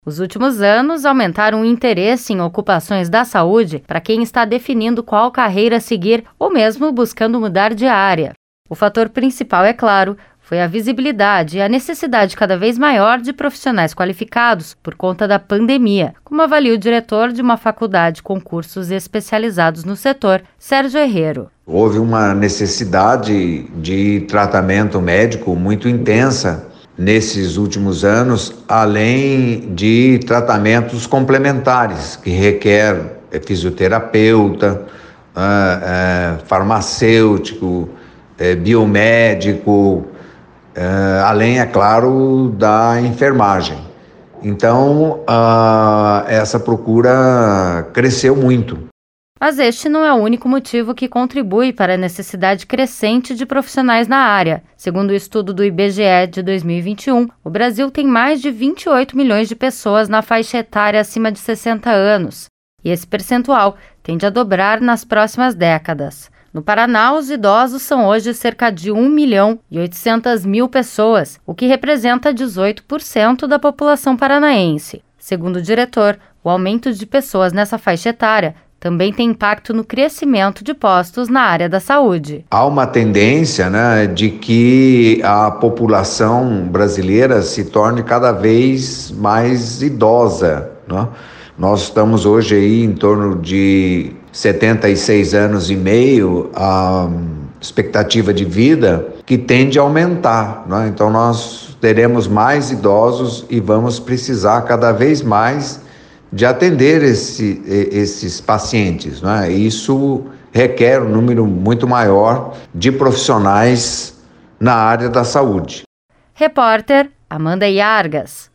Os últimos anos aumentaram o interesse em ocupações da saúde para quem está definindo qual carreira seguir ou mesmo buscando mudar de área. O fator principal, é claro, foi a visibilidade e a necessidade cada vez maior de profissionais qualificados por conta da pandemia, como avalia o diretor de uma faculdade com cursos especializados no setor, Sérgio Herrero. Houve uma necessidade de tratamento médico muito intensa nesses últimos anos, além de tratamentos complementares, que requer fisioterapeuta, farmacêutico, biomédico, além, é claro, da enfermagem. Então, essa procura cresceu muito. Mas este não é o único motivo que contribui para a necessidade crescente de profissionais na área. Segundo o estudo do IBGE de 2021, o Brasil tem mais de 28 milhões de pessoas na faixa etária acima de 60 anos. E esse percentual tende a dobrar nas próximas décadas. No Paraná, os idosos são hoje cerca de 1.800.000 pessoas, o que representa 18% da população paranaense. Segundo o diretor, o aumento de pessoas nessa faixa etária também tem impacto no crescimento de postos na área da saúde. Há uma tendência, de que a população brasileira se torne cada vez mais idosa, né? Nós estamos hoje aí em torno de 76 anos e meio, a expectativa de vida que tende a aumentar, né? Então nós teremos mais idosos e vamos precisar cada vez mais de atender esses pacientes, né? Isso requer um número muito maior de profissionais na área da saúde. Repórter Amanda Iargas.